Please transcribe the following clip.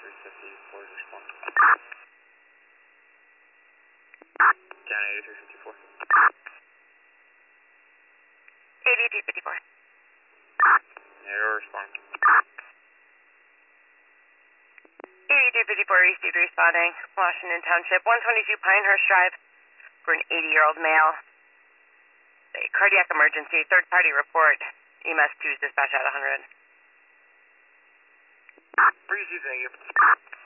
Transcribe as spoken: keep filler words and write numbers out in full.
three fifty-four, respond. Down eighty-three fifty-four. eighty-three fifty-four. Narrow respond. eighty-three fifty-four, East two three spotting, Washington Township, one twenty-two Pinehurst Drive, for an eighty-year-old male. A cardiac emergency, third-party report, E M S two's dispatch at one hundred. Breezy, thank you.